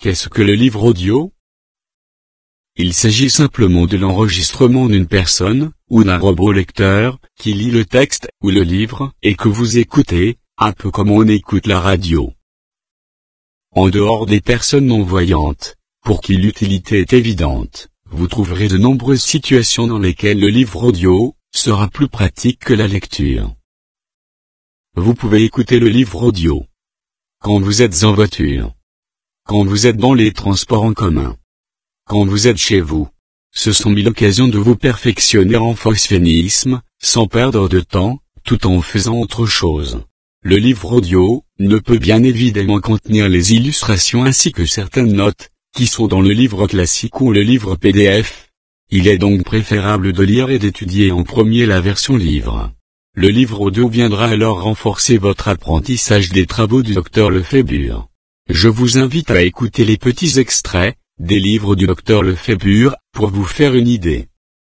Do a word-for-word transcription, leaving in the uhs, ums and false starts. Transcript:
Qu'est-ce que le livre audio? Il s'agit simplement de l'enregistrement d'une personne, ou d'un robot lecteur, qui lit le texte, ou le livre, et que vous écoutez, un peu comme on écoute la radio. En dehors des personnes non-voyantes, pour qui l'utilité est évidente, vous trouverez de nombreuses situations dans lesquelles le livre audio sera plus pratique que la lecture. Vous pouvez écouter le livre audio quand vous êtes en voiture, quand vous êtes dans les transports en commun, quand vous êtes chez vous. Ce sont mille occasions de vous perfectionner en phosphénisme, sans perdre de temps, tout en faisant autre chose. Le livre audio ne peut bien évidemment contenir les illustrations ainsi que certaines notes, qui sont dans le livre classique ou le livre P D F. Il est donc préférable de lire et d'étudier en premier la version livre. Le livre audio viendra alors renforcer votre apprentissage des travaux du docteur Lefébure. Je vous invite à écouter les petits extraits des livres du docteur Lefébure, pour vous faire une idée.